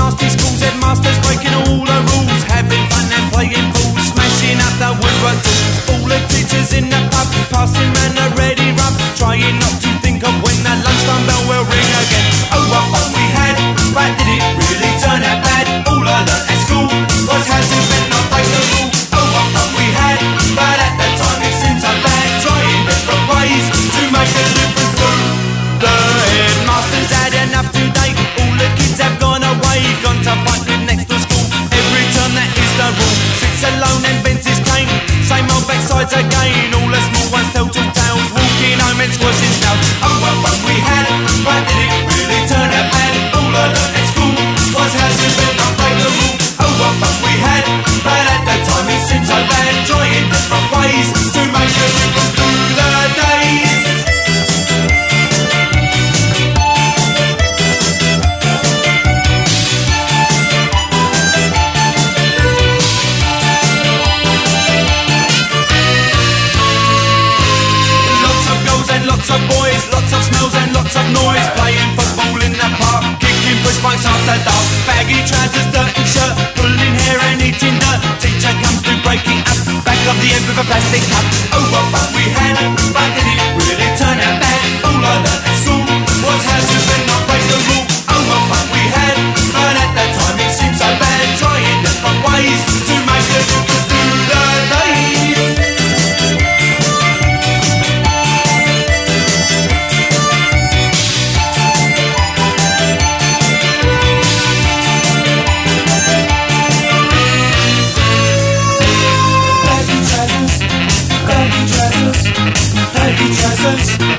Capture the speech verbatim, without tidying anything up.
nasty schools, headmasters breaking all the rules, having fun and playing fools, smashing up the woodwork tools. All the teachers in the pub, passing round a ready rub, trying not to think of when the lunchtime bell will ring again. Oh, what fun we had, but did it really turn out bad? All I learnt at school was how to bend, not break the rule. Oh, what fun we had, but at the time it seemed so bad, trying different ways to make a difference to the headmasters had enough today. All the kids have gone away, gone to fight with next to school. Every term that is the rule, sits alone and bends his cane. Same old backsides again, all the small ones tell two tales, walking home and squashing snails. Oh, what fun we had, but did it really turn out bad? All I learnt at school was how to bend, not break the rule. Oh, what fun we had, but at the time it seemed so bad, trying different ways to make a difference through the days. Lots of boys, lots of smells and lots of noise, playing football in the park, kicking push bikes after dark, baggy trousers, dirty shirt, pulling hair and eating dirt. Teacher comes to break it up, back of the head with a plastic cup. Oh, what fun we had, but did it really turn out bad? All I learnt at school was how to bend, not break the rule. Oh, what fun we had, but at that time it seemed so bad, trying different ways to make a difference through the days. Baggy trousers,